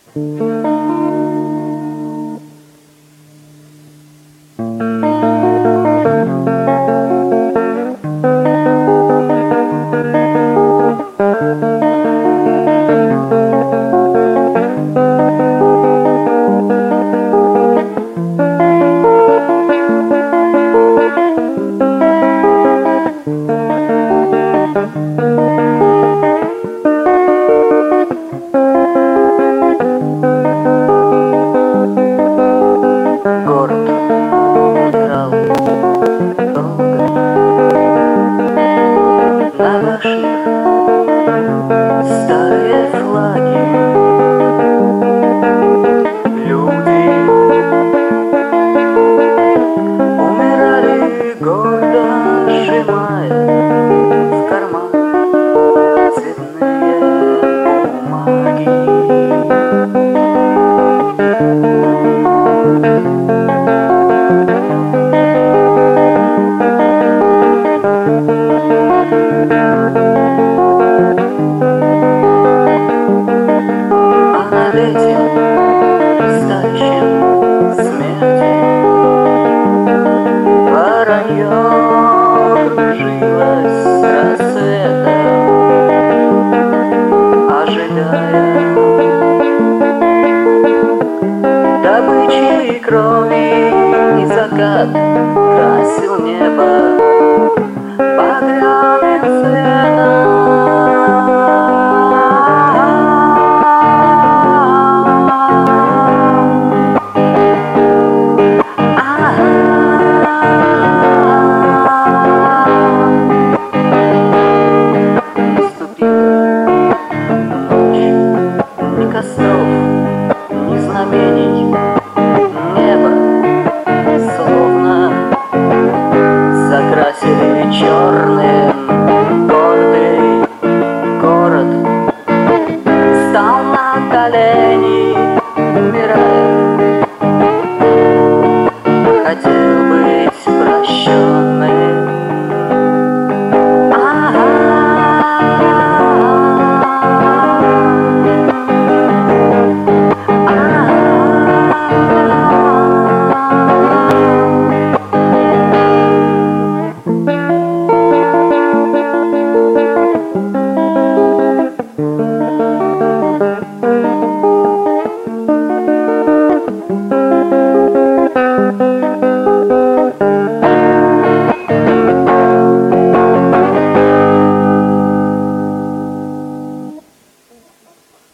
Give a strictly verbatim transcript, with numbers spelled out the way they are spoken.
Старые флаги, люди умирали, гордо сжимая в карман цветные бумаги. Этим стающим смерти воронье кружилось с рассвета, ожидая добычи крови, и закат красил небо багряным цветом. Ни знамений, небо словно закрасили черные